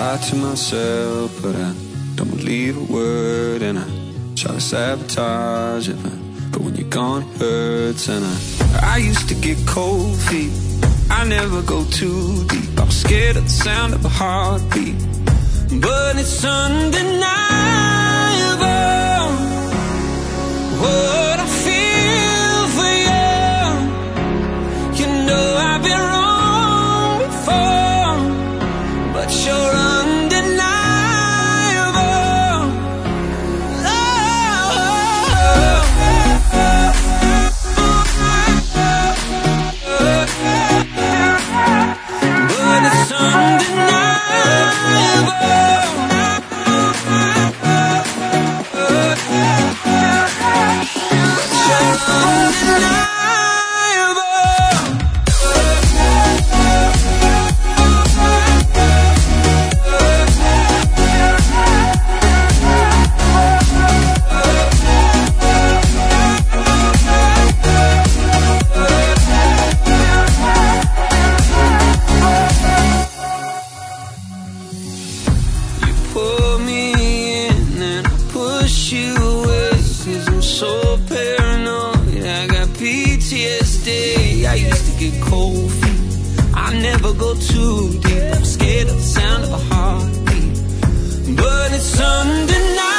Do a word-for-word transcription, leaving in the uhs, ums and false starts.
lie to myself, but I don't believe a word, and I try to sabotage it, but, but when you're gone it hurts. And I, I used to get cold feet, I never go too deep. I was scared of the sound of a heartbeat, but it's undeniable what I feel for you. You know I've been wrong before, but you're undeniable. But it's undeniable. Go too deep, I'm scared of the sound of a heartbeat, but it's undeniable.